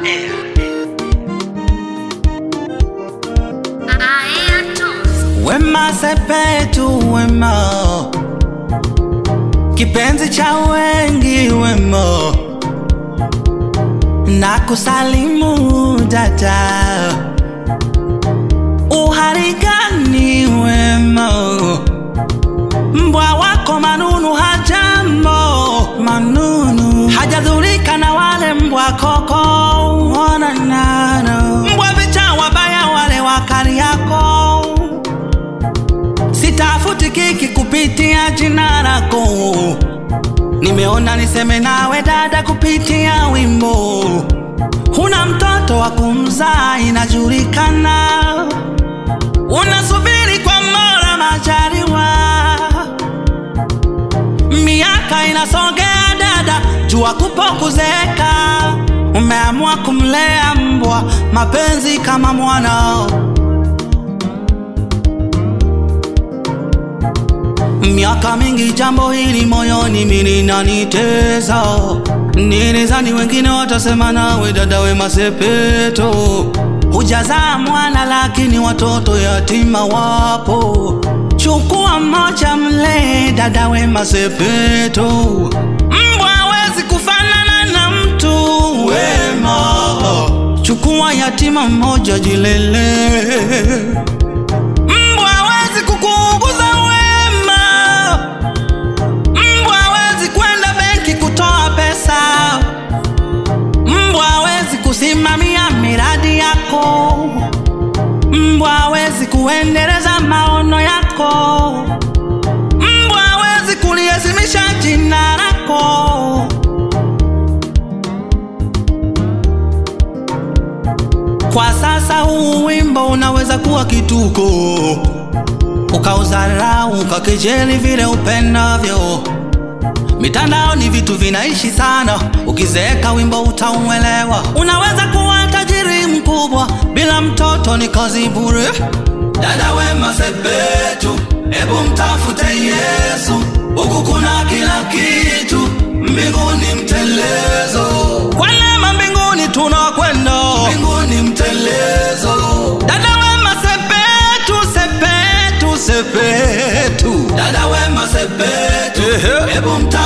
Wema Sepetu wema, kipenzi cha wengi wema, nakusalimu dada, uhali gani wema? Mbwa wako Manunu hajambo, Manunu hajadhurika na wale mbwa koko wananana, mbwa vicha wabaya wale wakari yako. Sitafuti kiki kupitia jina lako, nimeona niseme nawe dada kupitia wimbo. Huna mtoto wa kumzaa inajulikana, unasubiri kwa Mola majaliwa. Miaka inasogea dada, jua kupo kuzeeka, umeamua kumlea mbwa mapenzi kama mwana. Miaka mingi jambo hili moyoni mimi linanitesa, nilizani wengine watasema nawe dada Wema Sepetu hujazaa mwana, lakini watoto yatima wapo. Chukua mmoja mlee dada Wema Sepetu, mbwa hawezi kufanana na mtu wema. Chukua yatima mmoja jilele, mbwa hawezi kukuuguza wema. Mbwa hawezi kwenda benki kutoa pesa, mbwa hawezi kusimamia miradi yako, mbwa hawezi kuendeleza maono yako, mbwa hawezi kuliheshimisha jina lako. Kwa sasa huu wimbo unaweza kuwa kituko, ukaudharau ukakejeli vile upendavyo. Mitandao ni vitu vinaishi sana, ukizeeka wimbo utauelewa. Unaweza kuwa tajiri mkubwa bila mtoto ni kazi bure. Dada Wema Sepetu, ebu mtafute Yesu, huku kuna kila kitu, mbinguni mtelezo. Kwa neema mbinguni tunakwenda, mbinguni mtelezo. Dada Wema Sepetu, Sepetu, Sepetu, dada Wema Sepetu, ebu mtafute